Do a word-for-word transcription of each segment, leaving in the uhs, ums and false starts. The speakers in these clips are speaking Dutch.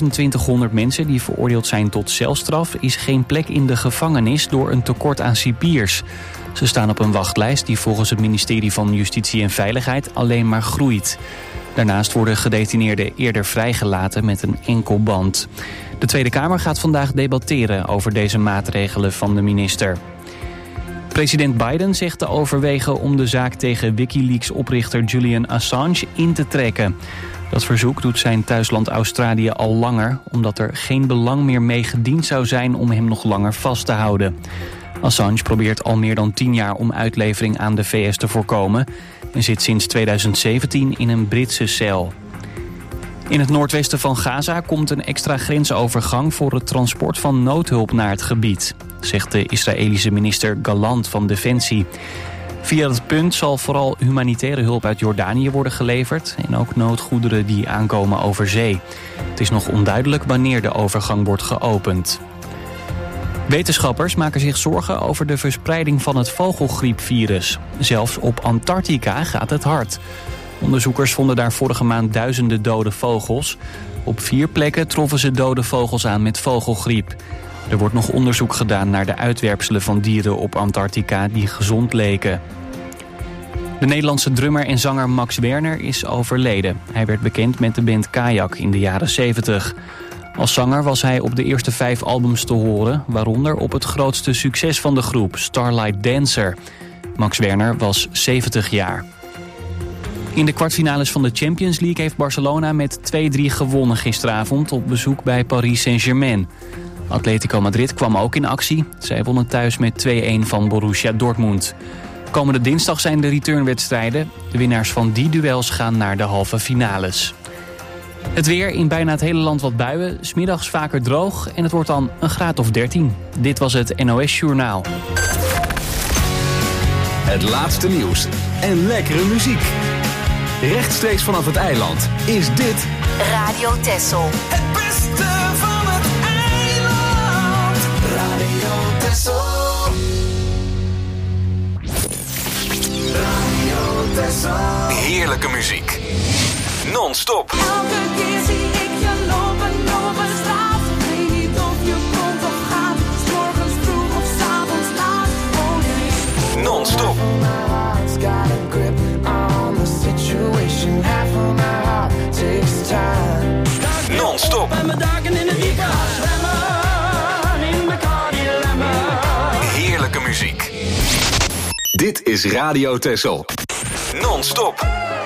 vijfentwintighonderd mensen die veroordeeld zijn tot celstraf is geen plek in de gevangenis door een tekort aan cipiers. Ze staan op een wachtlijst die volgens het ministerie van Justitie en Veiligheid alleen maar groeit. Daarnaast worden gedetineerden eerder vrijgelaten met een enkel band. De Tweede Kamer gaat vandaag debatteren over deze maatregelen van de minister. President Biden zegt te overwegen om de zaak tegen Wikileaks-oprichter Julian Assange in te trekken. Dat verzoek doet zijn thuisland Australië al langer, omdat er geen belang meer mee gediend zou zijn om hem nog langer vast te houden. Assange probeert al meer dan tien jaar om uitlevering aan de V S te voorkomen en zit sinds tweeduizend zeventien in een Britse cel. In het noordwesten van Gaza komt een extra grensovergang voor het transport van noodhulp naar het gebied, zegt de Israëlische minister Gallant van Defensie. Via het punt zal vooral humanitaire hulp uit Jordanië worden geleverd en ook noodgoederen die aankomen over zee. Het is nog onduidelijk wanneer de overgang wordt geopend. Wetenschappers maken zich zorgen over de verspreiding van het vogelgriepvirus. Zelfs op Antarctica gaat het hard. Onderzoekers vonden daar vorige maand duizenden dode vogels. Op vier plekken troffen ze dode vogels aan met vogelgriep. Er wordt nog onderzoek gedaan naar de uitwerpselen van dieren op Antarctica die gezond leken. De Nederlandse drummer en zanger Max Werner is overleden. Hij werd bekend met de band Kajak in de jaren zeventig. Als zanger was hij op de eerste vijf albums te horen, waaronder op het grootste succes van de groep, Starlight Dancer. Max Werner was zeventig jaar. In de kwartfinales van de Champions League heeft Barcelona met twee drie gewonnen gisteravond op bezoek bij Paris Saint-Germain. Atletico Madrid kwam ook in actie. Zij wonnen thuis met twee-een van Borussia Dortmund. Komende dinsdag zijn de returnwedstrijden. De winnaars van die duels gaan naar de halve finales. Het weer, in bijna het hele land wat buien, 's middags vaker droog en het wordt dan een graad of dertien. Dit was het N O S Journaal. Het laatste nieuws en lekkere muziek. Rechtstreeks vanaf het eiland is dit Radio Texel. Het beste van het eiland. Radio Texel. Radio Texel. heerlijke muziek. Non-stop. Elke keer zie ik je lopen op een straat. Weet niet of je komt of gaat. 's morgens vroeg of 's avonds laat. Oh nee. Non-stop. Non-stop. Heerlijke muziek. Dit is Radio Texel. Non-stop.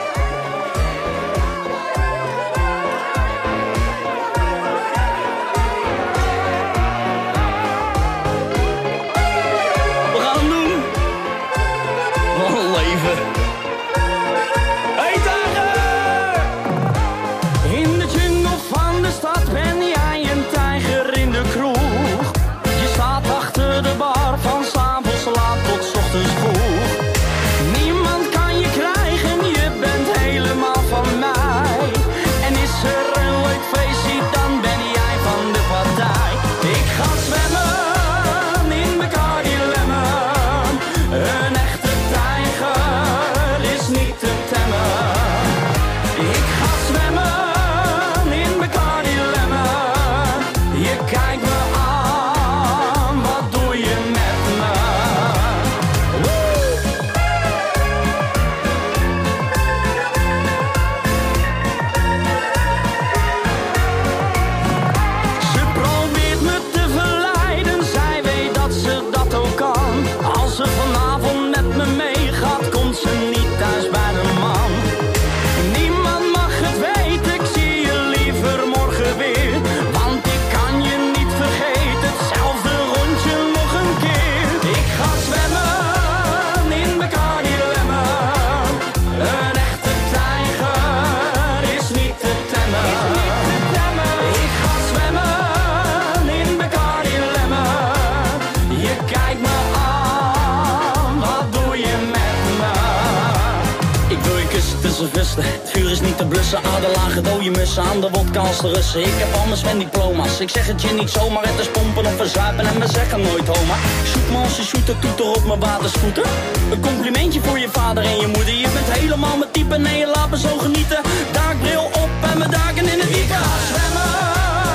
Het vuur is niet te blussen, aderlagen dode mussen aan de wodka als de Russen. Ik heb al mijn diploma's, ik zeg het je niet zomaar. Het is pompen of verzuipen en we zeggen nooit homa. Zoek me als je shooter, toeter op mijn waterscooter. Een complimentje voor je vader en je moeder. Je bent helemaal mijn type, nee je laat me zo genieten. Daakbril op en mijn daken in het diepe. Ik ga zwemmen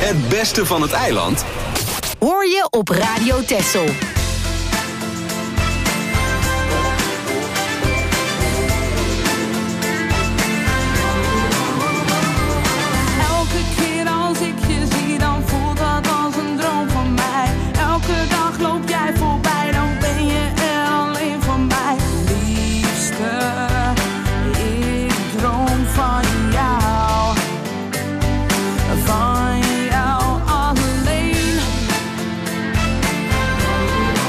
Het beste van het eiland hoor je op Radio Texel. Elke keer als ik je zie, dan voelt dat als een droom van mij. Elke dag loop jij voorbij, dan ben je er alleen voor mij. Liefste, ik droom van jou, van jou alleen.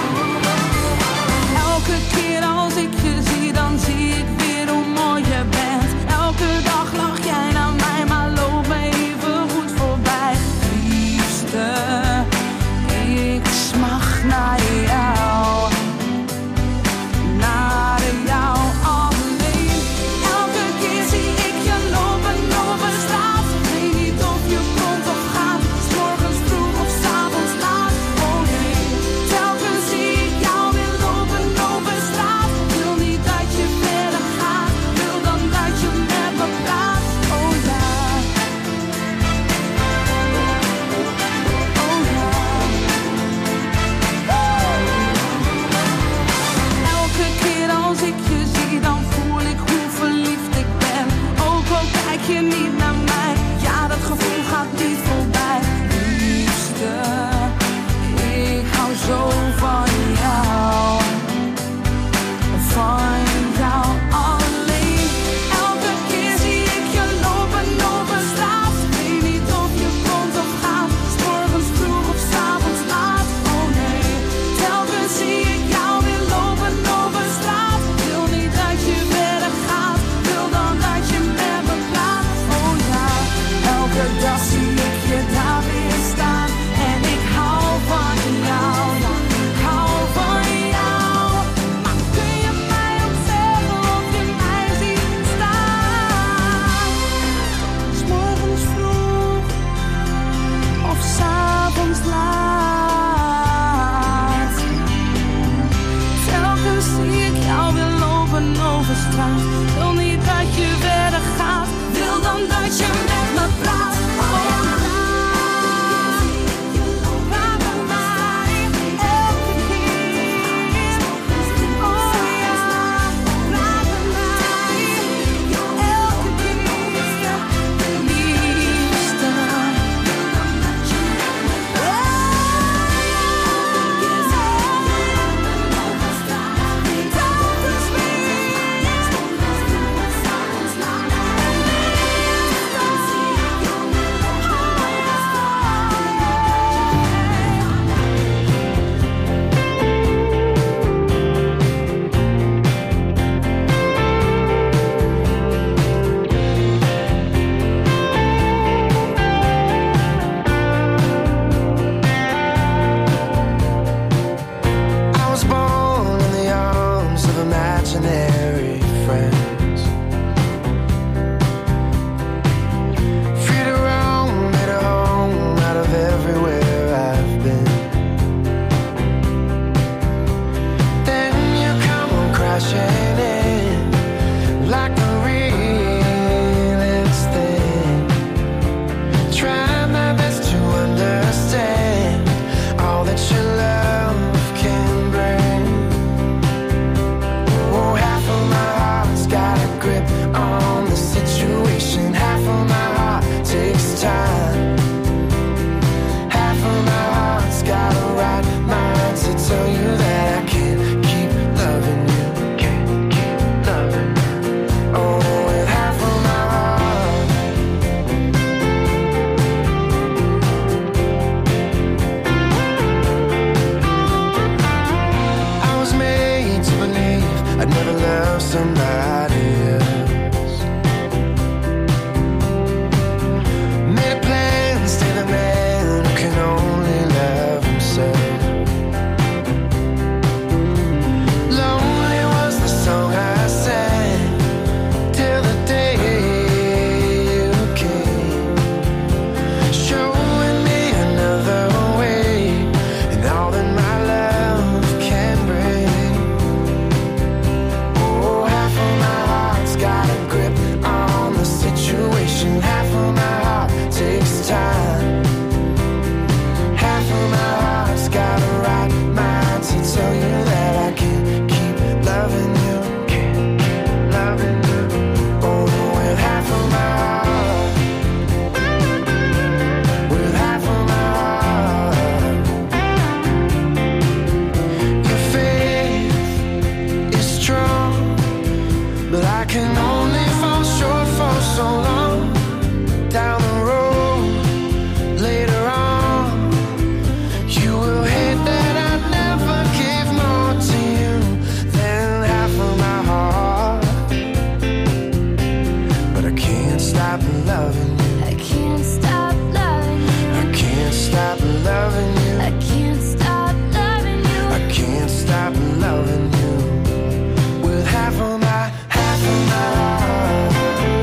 stop loving you. I can't stop loving you. I can't stop loving you. I can't stop loving you. I can't stop loving you. With half of my, half of my heart.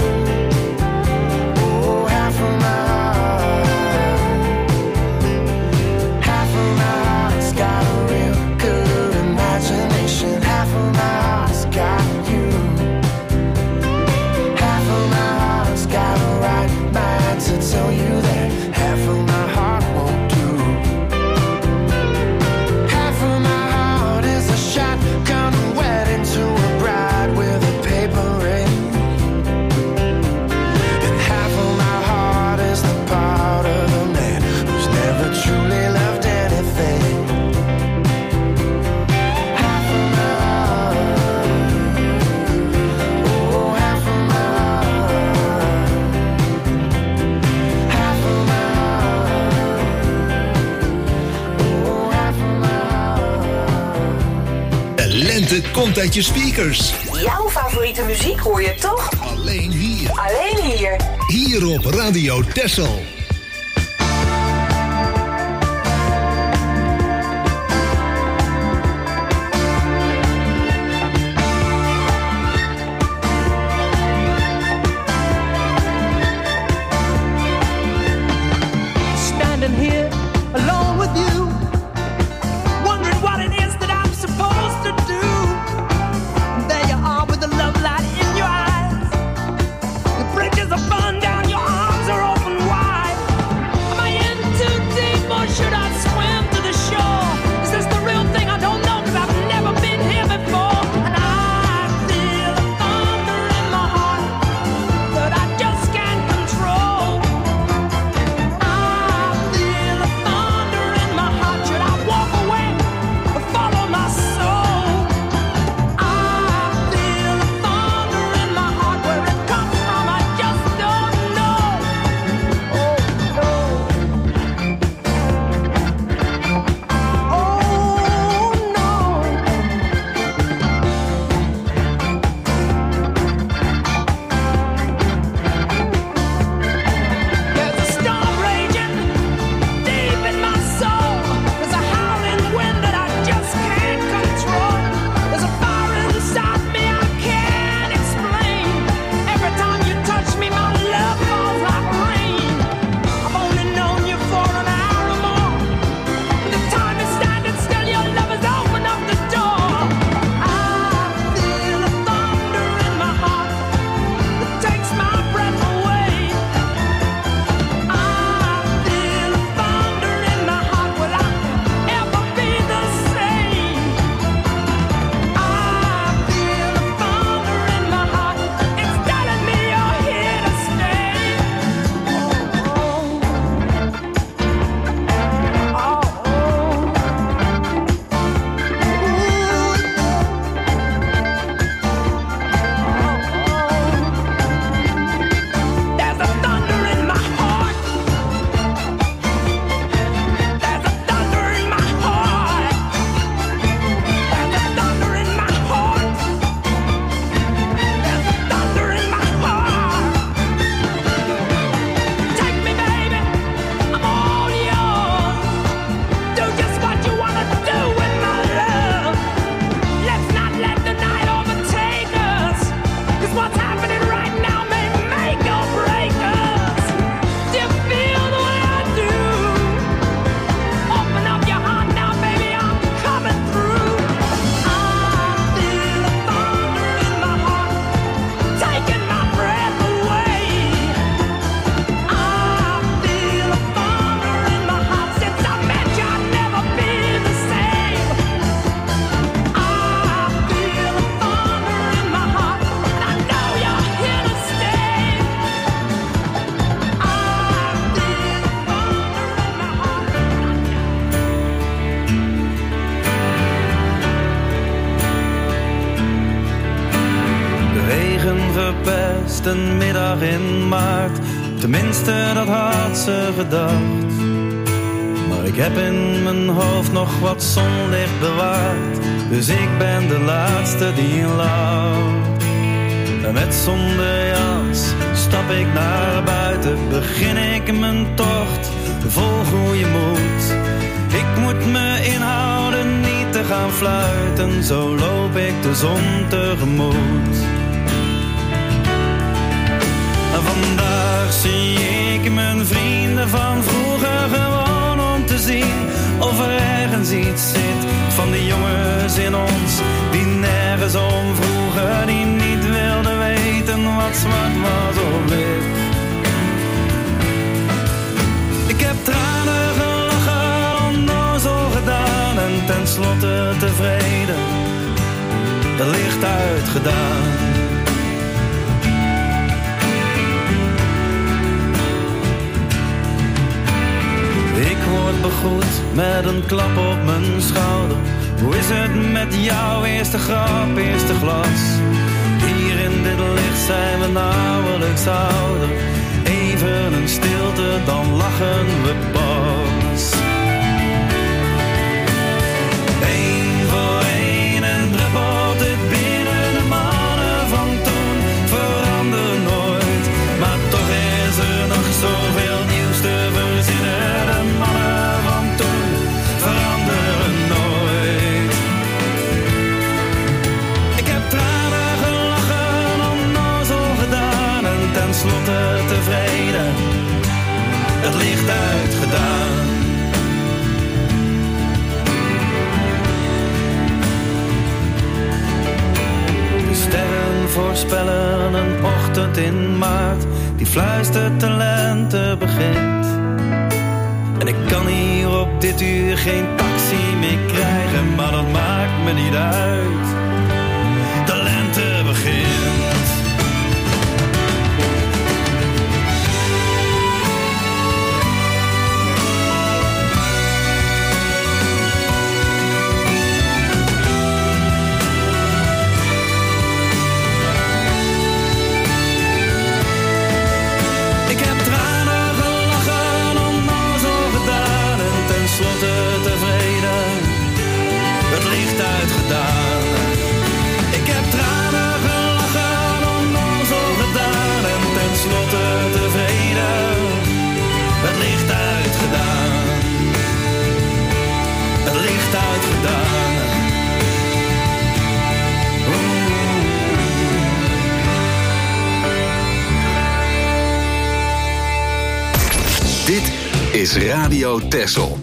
Oh, half of my heart. Half of my heart's got a real good imagination. Half of my heart's got you. Half of my heart's got a right mind to tell you that half of my heart won't do. Half of my heart is a shotgun wedding to a bride with a paper ring. And half of my heart is the part of the man who's never truly loved anything. Half of my heart, oh, half of my heart. Half of my heart, oh, half of my heart. De lente komt uit je speakers. Jouw favoriete muziek hoor je toch? Alleen hier. Alleen hier. Hier op Radio Texel. Standing here alone with you, wondering what it is that I'm supposed to do. There you are with the love light in your eyes. The bridges are burned down, your arms are open wide. Am I in too deep or should I swim to the shore? Is this the real thing? I don't know, 'cause I've never been here before. And I feel the thunder in my heart that I just can't control. I feel the thunder in my heart. Should I walk away or follow my soul? I feel the thunder in my heart. Where it comes from, I just don't know. Oh no. Oh no. There's a storm raging deep in my soul. There's a howling wind that I just can't control. There's a fire inside me I can't explain. Every time you touch me, my love falls like rain. I've only known you for an hour or more. The time is standing still, your love has opened up the door. I feel the thunder in my heart that takes my breath away. I feel the thunder in my heart. Will I ever be the same? I feel the thunder in my heart. It's telling me you're here to stay. Oh, oh, There's a thunder in my heart. There's a thunder in my heart. There's a thunder in my heart. There's a thunder in my heart. Take me, baby, I'm all yours. Do just what you wanna do with my love. Let's not let the night overtake us. 'Cause what's happening right now may make or break us. Do you feel the way I do? Open up your heart now, baby, I'm coming through. I feel the thunder in my heart, taking my breath away. I feel the thunder in my heart. Since I met you, I'll never be the same. I feel the thunder in my heart, and I know you're here to stay. I feel the thunder in my heart. De regen verpest een middag in maart. Tenminste, dat had ze gedacht. Maar ik heb in mijn hoofd nog wat zonlicht bewaard. Dus ik ben de laatste die lacht. En met zonder jas stap ik naar buiten, begin ik mijn tocht, vol goede moed. Ik moet me inhouden, niet te gaan fluiten, zo loop ik de zon tegemoet. En vandaag zie ik mijn vrienden van vroeger gewoon om te zien of er ergens iets zit van die jongens in ons die nergens om vroegen, die niet wilden weten wat zwart was of wit. Ik heb tranen gelachen, onnozel gedaan en tenslotte tevreden, het licht uitgedaan. Ik word begroet met een klap op mijn schouder. Hoe is het met jou? Eerste grap, eerste glas. Hier in dit licht zijn we nauwelijks ouder. Even een stilte, dan lachen we pas. Eén voor één en druppelt het binnen. De mannen van toen veranderen nooit. Maar toch is er nog zoveel nieuws te verzinnen. De mannen van toen veranderen nooit. Ik heb tranen gelachen, onnozel gedaan en tenslotte tevreden, het licht uitgedaan. De sterren voorspellen een ochtend in maart, die fluistert de lente begint. En ik kan hier op dit uur geen taxi meer krijgen, maar dat maakt me niet uit. De lente begint. Ik heb tranen gelachen, onnozel gedaan en tenslotte tevreden, het licht uitgedaan. Ik heb tranen gelachen, onnozel gedaan en tenslotte tevreden, het licht uitgedaan. Het licht uitgedaan. Dit is Radio Texel.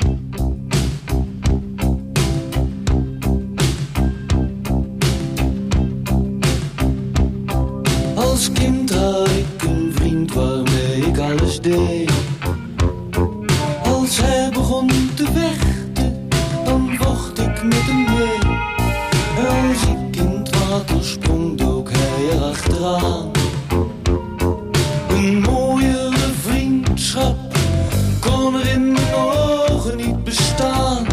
Als kind had ik een vriend waarmee ik alles deed. Als hij begon te vechten, dan vocht ik met hem mee. Als ik in het water sprong, dook hij erachteraan. Een mooiere vriendschap kon er in mijn ogen niet bestaan.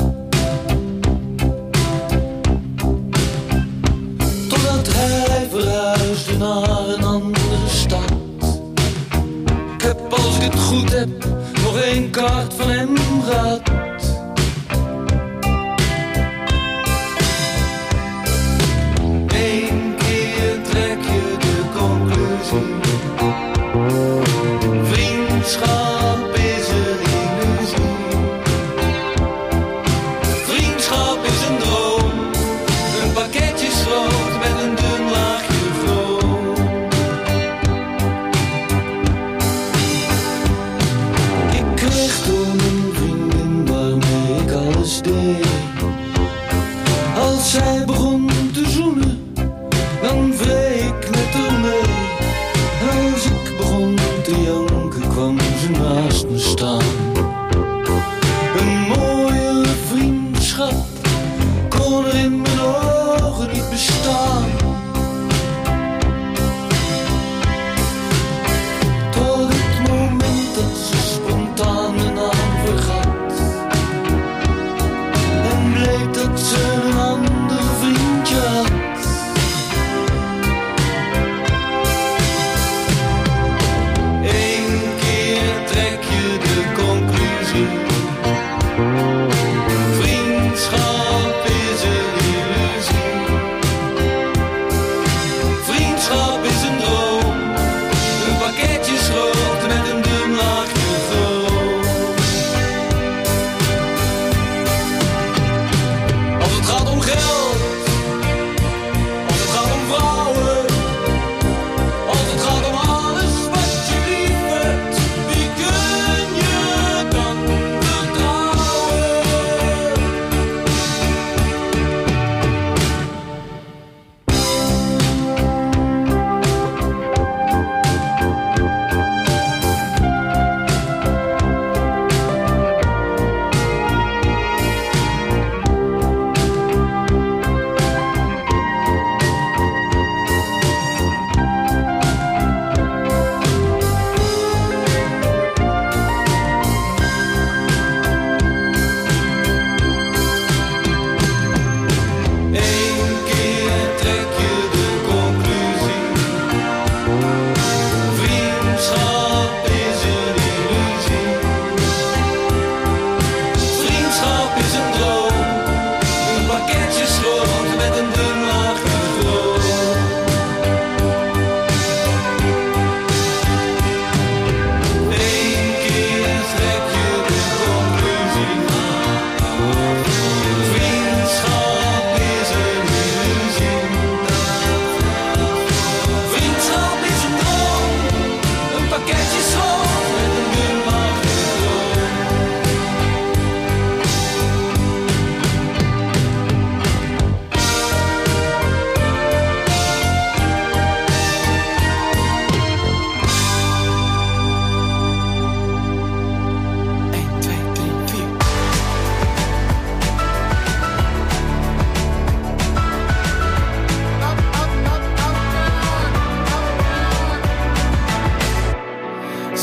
Totdat hij verhuisde naar een andere stad. Ik heb, als ik het goed heb, nog één kaart van hem gehad. Eén keer trek je de conclusie: vriendschap is een illusie. Vriendschap is een droom, een pakketje schroot met een dun laagje vroom. Ik kreeg toen een vriendin waar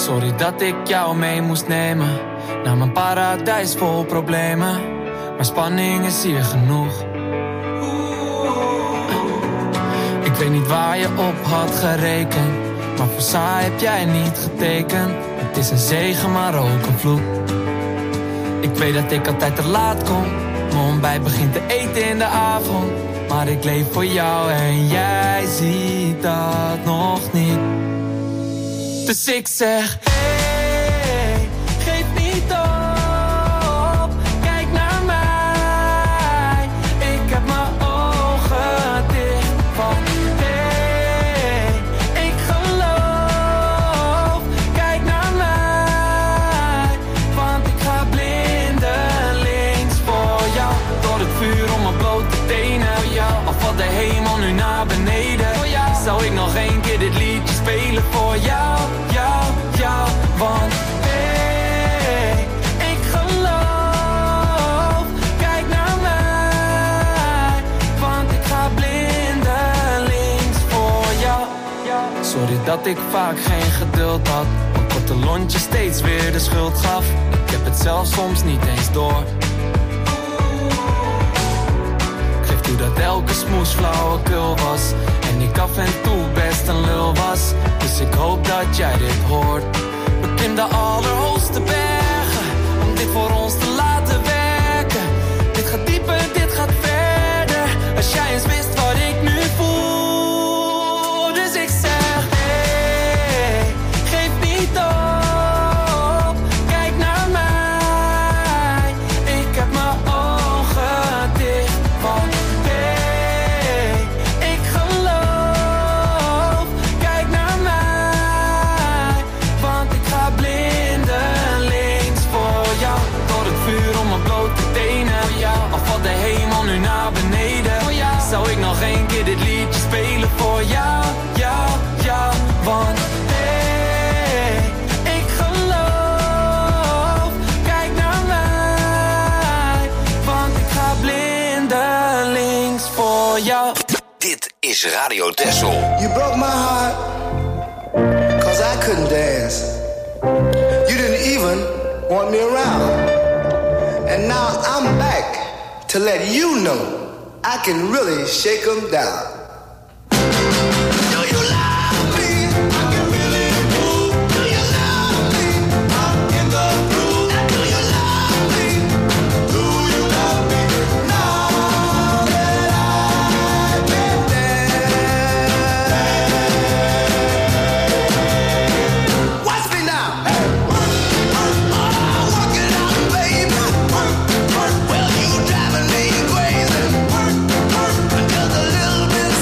Sorry dat ik jou mee moest nemen naar mijn paradijs vol problemen. Maar spanning is hier genoeg. Ik weet niet waar je op had gerekend, maar voor saai heb jij niet getekend. Het is een zegen, maar ook een vloek. Ik weet dat ik altijd te laat kom, mijn ontbijt begint te eten in de avond. Maar ik leef voor jou en jij ziet dat nog niet. Dus ik zeg, hey, geef niet op, kijk naar mij. Ik heb mijn ogen dicht, want hey, ik geloof. Kijk naar mij, want ik ga blindelings voor jou. Door het vuur om mijn blote tenen, al valt de hemel nu naar beneden. Zou ik nog één keer dit liedje spelen voor jou, jou, jou. Want hey, ik geloof. Kijk naar mij, want ik ga blindelings voor jou. Sorry dat ik vaak geen geduld had, een korte lontje steeds weer de schuld gaf. Ik heb het zelf soms niet eens door. Ik geef toe dat elke smoes flauwekul was en ik af en toe best een lul was. Dus ik hoop dat jij dit hoort. Beklim de allerhoogste bergen om dit voor ons te laten werken. Dit gaat dieper, dit gaat verder. Als jij eens wist wat ik nu voel. Dus ik zeg, hey, geef niet op. Kijk naar mij. Ik heb mijn ogen dicht, want de hemel nu naar beneden. Zou ik nog één keer dit liedje spelen voor jou, jou, jou. Want hey, ik geloof. Kijk naar mij, want ik ga blindelings voor jou. Dit is Radio Texel. You broke my heart, cause I couldn't dance. You didn't even want me around. And now I'm back to let you know I can really shake 'em down. Do you love me? I can really move. Do you love me? I'm in the groove. Do you love me? Do you love me? Now that I've been there. Watch me now. Hey, work, work, oh, work it out, baby. Work, work, well you driving me crazy. Work, work, until the little bit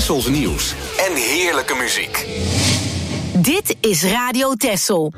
Tessels nieuws En heerlijke muziek. Dit is Radio Tessel.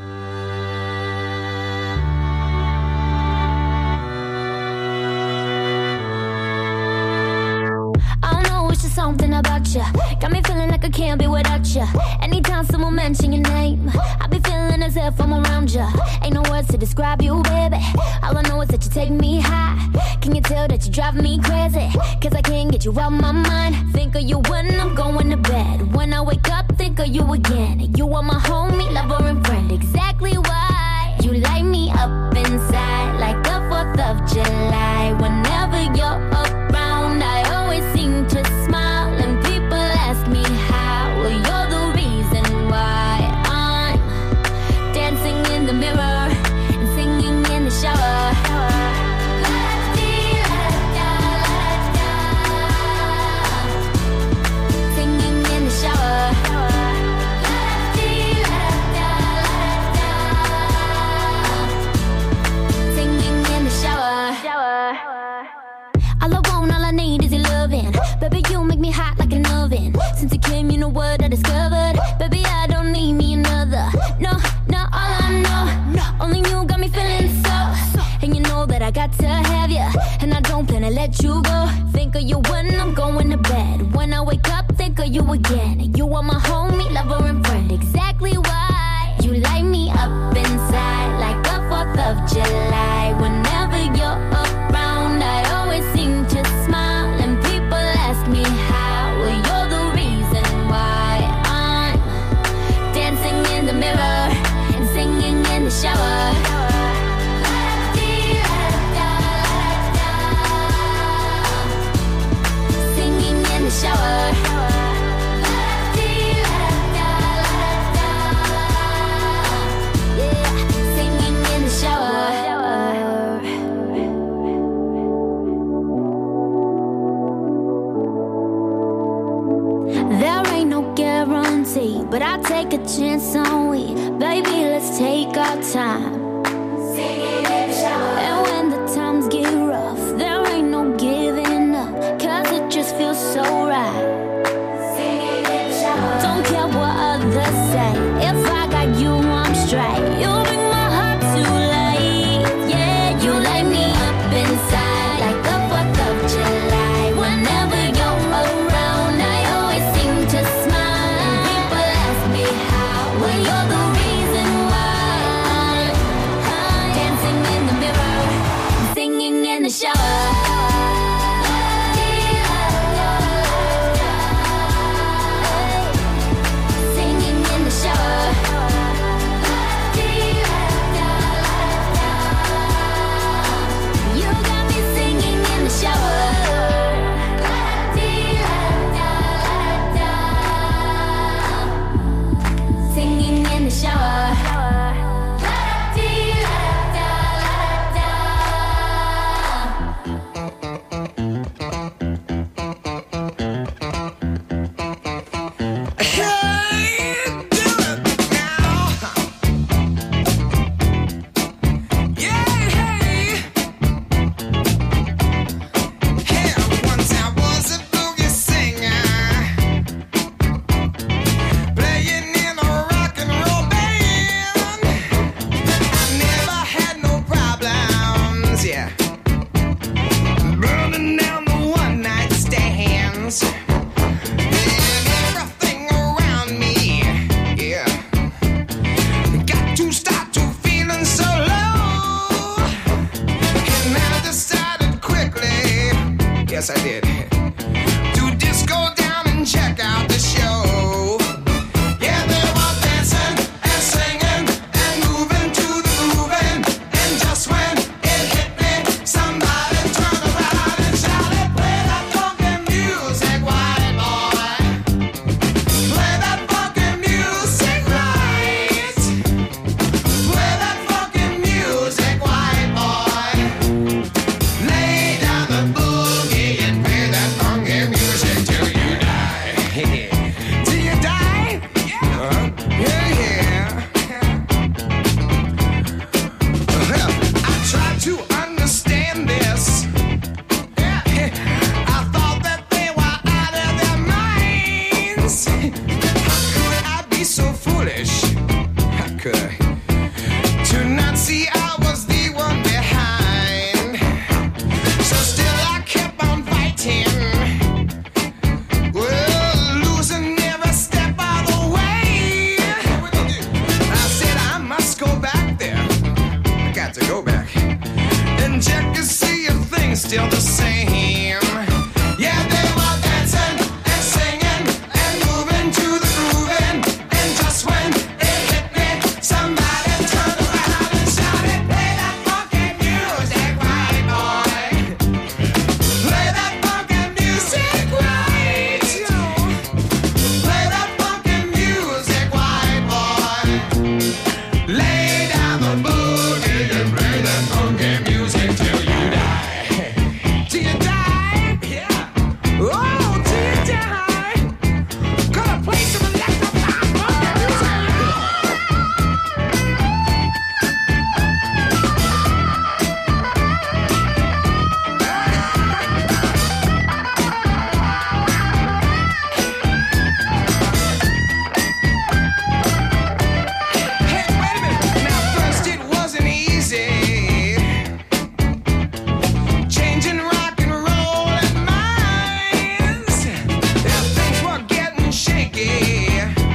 It's just something about you. Got me feeling like I can't be without you. Anytime someone mention your name, I be feeling as if I'm around you. Ain't no words to describe you, baby. All I know is that you take me high. Can you tell that you drive me crazy? Cause I can't get you out my mind. Think of you when I'm going to bed. When I wake up, think of you again. You are my homie, lover and friend. Exactly why you light me up inside like the fourth of July. Whenever you're around, I always seem to smile and people ask me how. Well, you're the reason why I'm dancing in the mirror and singing in the shower. Singing in the shower. Singing in the shower. All I want, all I need is your loving. Baby, you make me hot like an oven. Since you came, you know what I discovered. Baby, I don't need me another. No, no, all I know, only you got me feeling so. And you know that I got to have you, and I don't plan to let you go. Think of you when I'm going to bed. When I wake up, think of you again. You are my homie, lover and friend. Exactly why you light me up inside like the fourth of July. Whenever you're around, I always seem to smile and people ask me how. Well, you're the reason why I'm dancing in the mirror and singing in the shower. Singing in the shower. Yeah, singing in the shower. There ain't no guarantee, but I take a chance on we. Baby, let's take our time. And when the times get rough, there ain't no giving up, cause it just feels so right. Don't care what others say, if I got you, I'm straight. You bring my heart to life, yeah. You light me up inside like the fourth of July. Whenever you're around, I always seem to smile and people ask me how. Well, you're the reason why I'm dancing in the mirror and singing in the shower. Singing in the shower. You got me singing in the shower. Singing in the shower. Yes, I did. To just go down and check out the show. Yeah, they were dancing and singing and moving to the grooving. And just when it hit me, somebody turned around and shouted, "Play that funky music, white boy. Play that funky music right. Play that funky music, white boy. Lay down the boogie and pay that face. How could I be so foolish? How could I? To not see I was the one behind. So still I kept on fighting. Well, losing every step of the way. I said I must go back there. I got to go back and check to see if things still the same. Yeah, they were dancing and singing and moving to the grooving. And just when it hit me, somebody turned around and shouted, play that funky music, right, boy. Play that funky music, right. Play that funky music, right, boy. Lay down the boogie and play that funky music till you die. Till you die. Oh, till you die. Gonna play some electrified funky music. Hey, wait a minute. Now, first it wasn't easy. Changing rock and roll and minds. Yeah, things were getting shaky.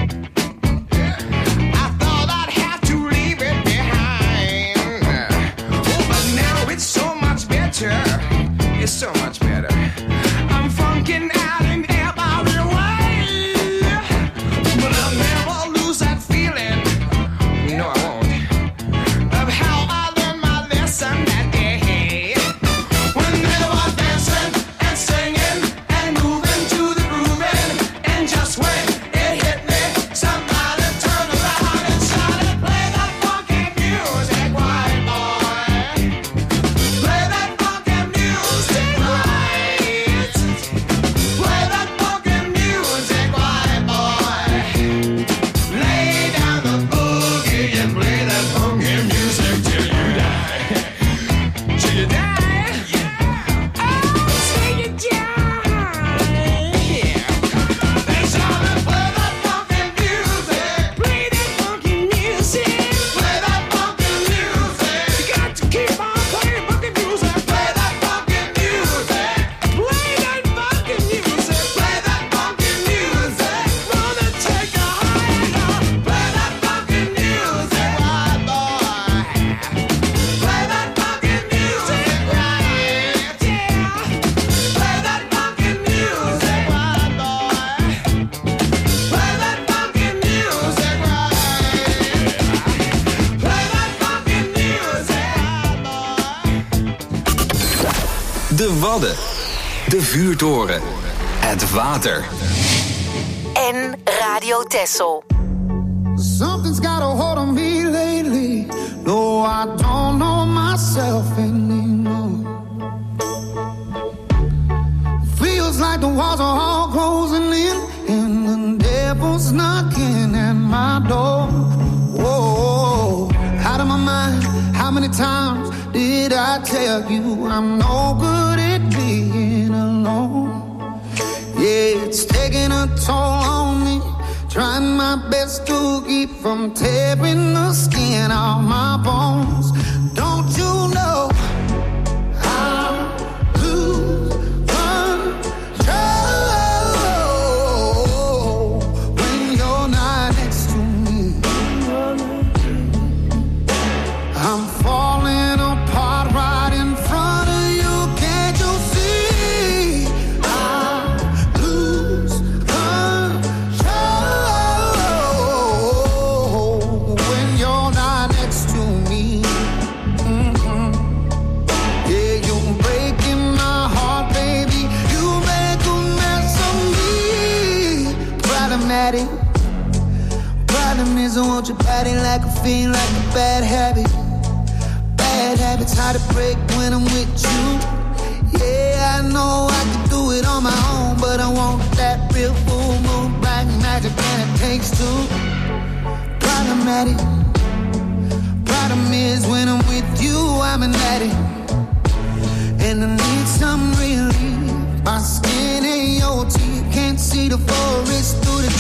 I thought I'd have to leave it behind. Oh, but now it's so much better. It's so much better. I'm funking out in every way. But I'll never lose that feeling. No, I won't. Of how I learned my lesson that day. When they were dancing and singing and moving to the grooving. And just when it hit me, somebody turned around and shouted, play that funky music, white boy. Play that funky music, right. Play that funky music, white boy. Lay down the boogie and play that funky music till you die. Till you die. Oh, till you die. They shouted, play that funky music. Play that funky music. Play that funky music. You got to keep on playing funky music. Play that funky music. Play that funky music. Play that funky music. Wanna take a higher. Play that funky music, right, boy. Play that funky music, right. Yeah. Play that funky music, right, boy. Play that funky music, right. Play that funky music, right, boy. De Wadden. De Vuurtoren. Het water. En Radio Texel. Something's got a hold on me lately. No, I don't know myself anymore. Feels like the walls are all closing in, and the devil's knocking at my door. Whoa, out of my mind. How many times did I tell you I'm no good at being alone? Yeah, it's taking a toll on me. Trying my best to keep from tearing the skin off my bones. Don't you know I lose control when you're not next to me? I'm falling apart right in front of you. Can't you see? I lose control when you're not next to me. Mm-hmm. Yeah, you're breaking my heart, baby. You make a mess of me. Problematic. Problem is I want your body like a fiend, like a bad habit. Bad habits hard to break when I'm with you. Yeah, I know I can do it on my own, but I want that real full moon, black magic, and it takes two. Problematic. Problem is when I'm with you, I'm an addict, and I need some relief. My skin ain't your teeth, can't see the forest through the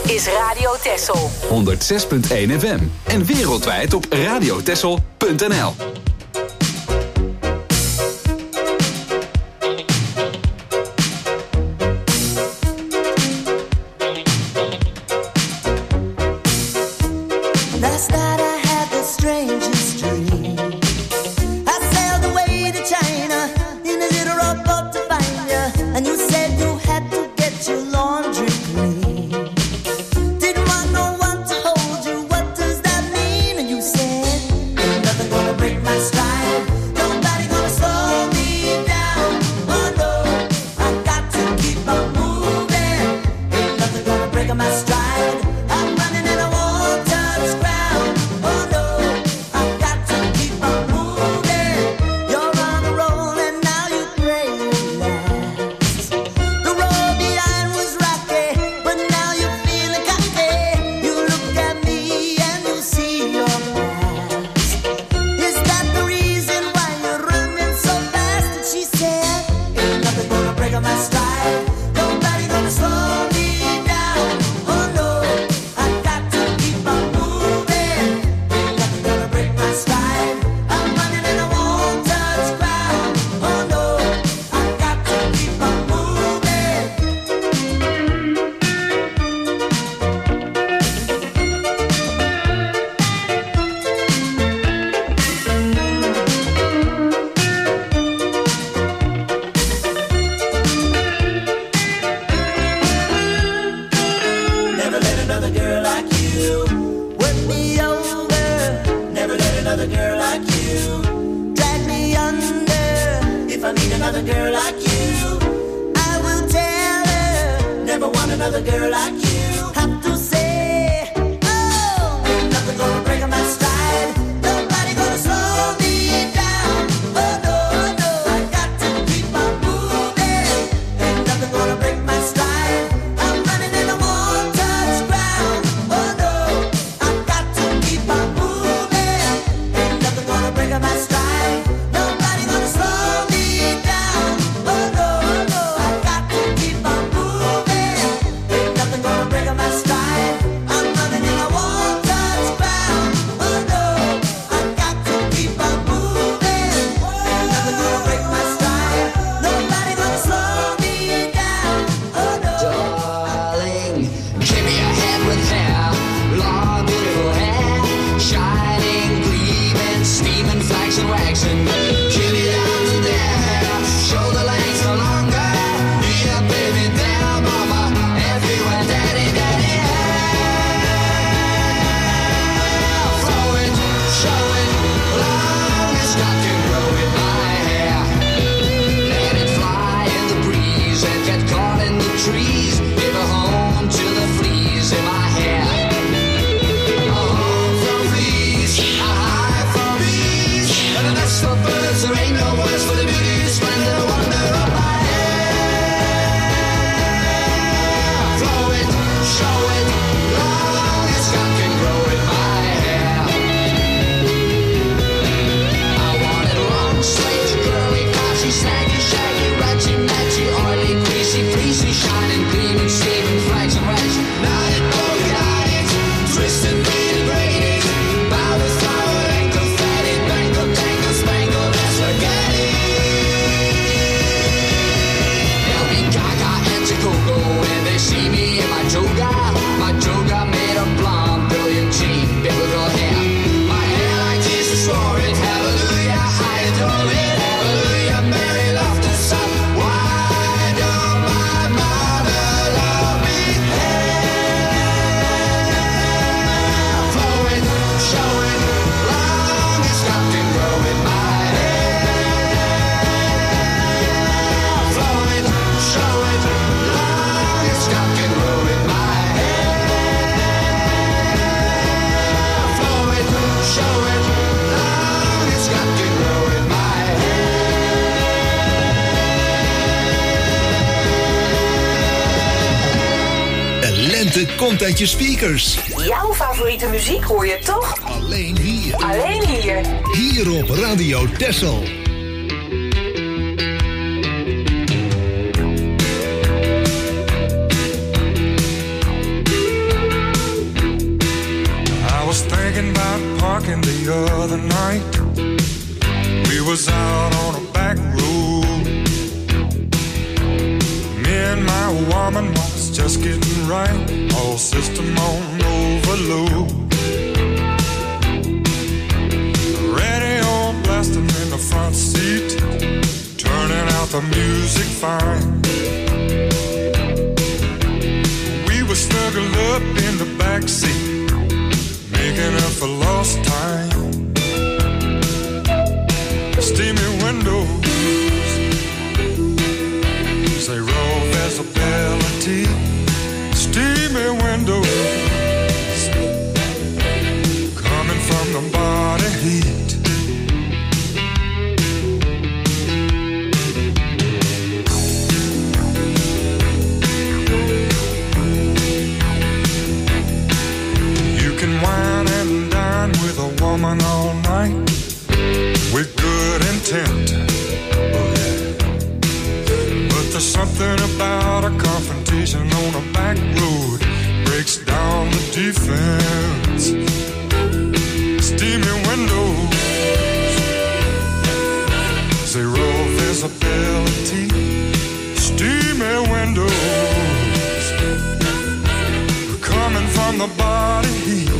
is Radio Texel. honderdzes punt één F M en wereldwijd op radiotexel punt n l. Last night I had the strangest dream. I sailed away to China in a little rowboat to find you, and you said you had to get your laundry clean. Didn't want no one to hold you. What does that mean? And you said, ain't nothing gonna break my stride. Nobody gonna slow me down. Oh no, I got to keep on moving. Ain't nothing gonna break my stride. I'm running and I won't touch ground. Oh no, I got to keep on moving. You're on a roll and now you pray it lasts. The road behind was rocky, but now you're feeling cocky. You look at me and you see your past. Is that the reason why you're running so fast? And she said, ain't nothing gonna break my stride. Nobody gonna slow me down. Oh no, I got to keep on moving. Ain't nothing gonna break my stride. I'm running and I won't touch ground. Oh no, I got to keep on moving. Never let another girl like you work me over. Never let another girl like you drag me under. If I meet another girl like you, I will tell her. Never want another girl like you. Have to say, oh, ain't nothing gonna break my stride. Nobody gonna slow me down. Oh no, no, I got to keep on moving. Ain't nothing gonna break my stride. I'm running and I won't touch ground. Oh no, I got to keep on moving. Ain't nothing gonna break my stride. Nobody gonna slow me down. Oh no, no, I got to keep on moving. Ain't nothing gonna break my stride. I'm running and I won't touch ground. Oh no, I got to keep on moving. Ain't nothing gonna break my stride. Nobody gonna slow me down. Oh no. Darling, give me a hand with hair, long beautiful hair, shining, gleaming, steaming, flags and waxing. Give me down to there, shoulder length no longer. Yeah, baby, there, mama, everywhere, daddy, daddy, hair. Flow it, show it, long as God can grow in my hair. Let it fly in the breeze and get caught in the trees. Give a home to the fleas in my hair. A home from fleas, a high from bees, and a nest for birds. There ain't no words for the beauty, splendor, wonder of my hair. Flow it, show it, long as God can grow in my hair. I want it long, straight, curly, glossy, snaggy, shaggy, ratchy, matchy, oily, greasy, fleecy, shining, gleaming, steaming, flags and rags. Knotted, polka-dotted, twisted, braided, braided, powder, flower, and confetti, bangle, tangle, spangled, and spaghetti. They'll be gaga and Chicago when they see me in my toga. My toga made of blonde, brilliant jean, biblical hair. My hair like Jesus wore it. Hallelujah, I adore it. Hallelujah, Mary loved the sun. Why don't my mother love me? Hair, flow it, show it, long as God can grow in my hair. Flow it, show it, long as God can grow in my hair. Flow it, show it, long as God can grow in my De lente komt uit je speakers. Jouw favoriete muziek hoor je toch? Alleen hier. Alleen hier. Hier op Radio Texel. talking the other night. We was out on a back road. Me and my woman was just getting right. All system on overload. Radio blasting in the front seat, turning out the music fine. We were snuggled up in the back seat, making up for lost time. Steamy windows, say roll visibility. Steamy windows, coming from the body heat. You can wine and dine with a woman all night with good intent, oh yeah. But there's something about a confrontation on a back road, breaks down the defense. Steamy windows, zero visibility. Steamy windows, coming from the body heat.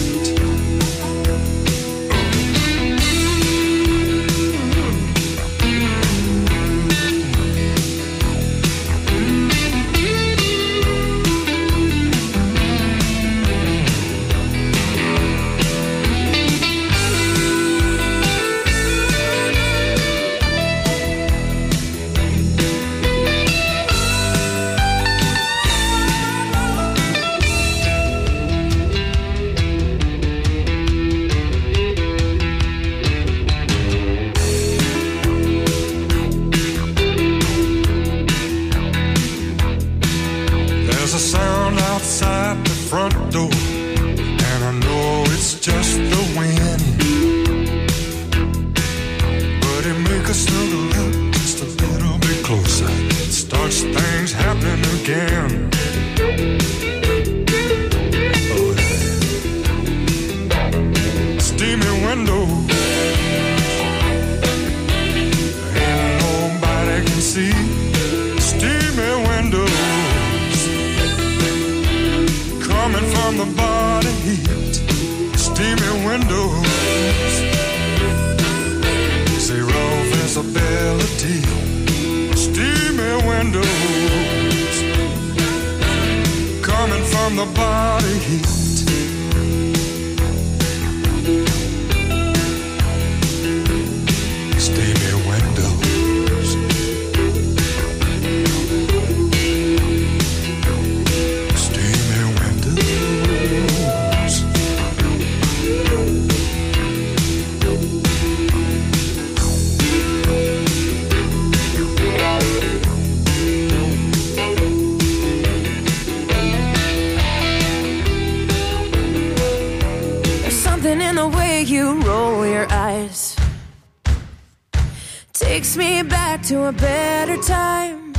To a better time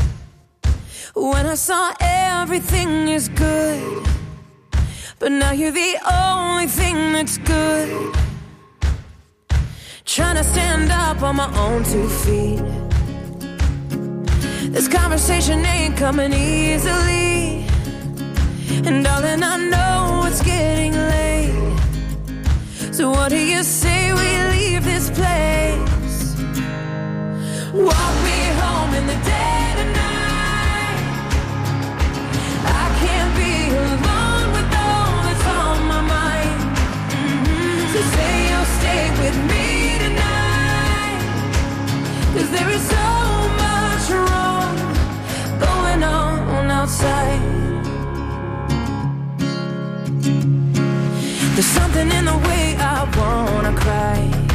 when I saw everything is good, but now you're the only thing that's good. Trying to stand up on my own two feet. This conversation ain't coming easily, and darling, I know it's getting late. So what do you say we leave this place? Walk me home in the dead of night. I can't be alone with all that's on my mind. Mm-hmm. So say you'll stay with me tonight, 'cause there is so much wrong going on outside. There's something in the way I wanna cry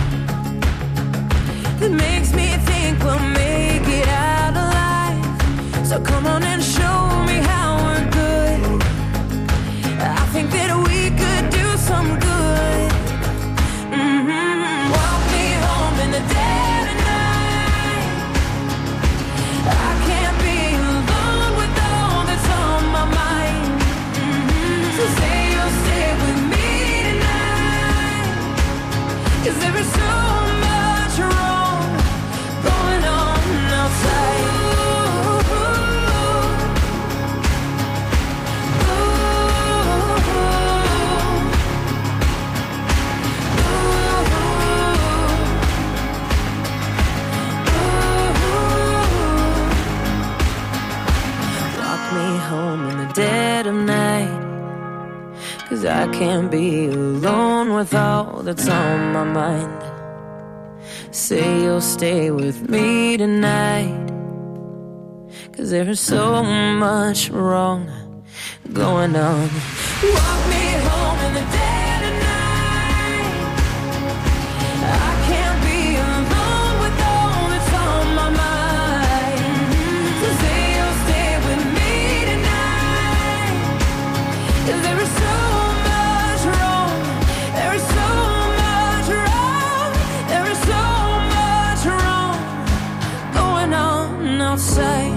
that makes me think we'll make it out alive. So come on and show me how we're good. I think that we could do some good. Mm-hmm. Walk me home in the dead of night. I can't be alone with all that's on my mind. Mm-hmm. So say you'll stay with me tonight, dead of night. 'Cause I can't be alone with all that's on my mind. Say you'll stay with me tonight. 'Cause there's so much wrong going on. Walk me home in the dead of night. I can't be alone with all that's on my mind. So say you'll stay with me tonight. 'Cause there is so much wrong. There is so much wrong. There is so much wrong going on outside.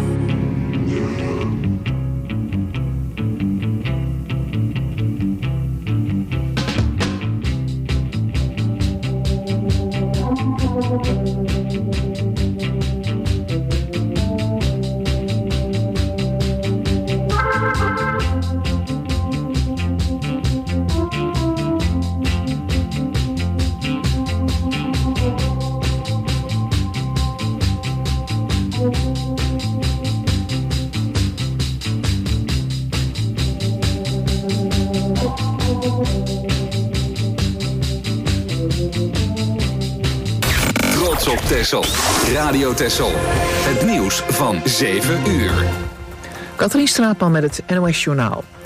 Trots op Texel. Radio Texel. Het nieuws van zeven uur. Katrien Straatman met het N O S Journaal.